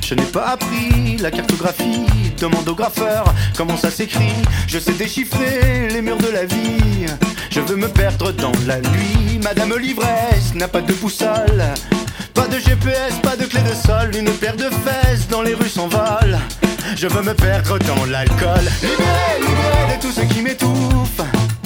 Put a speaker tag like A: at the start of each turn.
A: Je n'ai pas appris la cartographie, demande au graffeur comment ça s'écrit. Je sais déchiffrer les murs de la vie, je veux me perdre dans la nuit. Madame l'ivresse n'a pas de boussole, pas de GPS, pas de clé de sol. Une paire de fesses dans les rues s'envole, je veux me perdre dans l'alcool. Libéré, libéré de tout ce qui m'étouffe,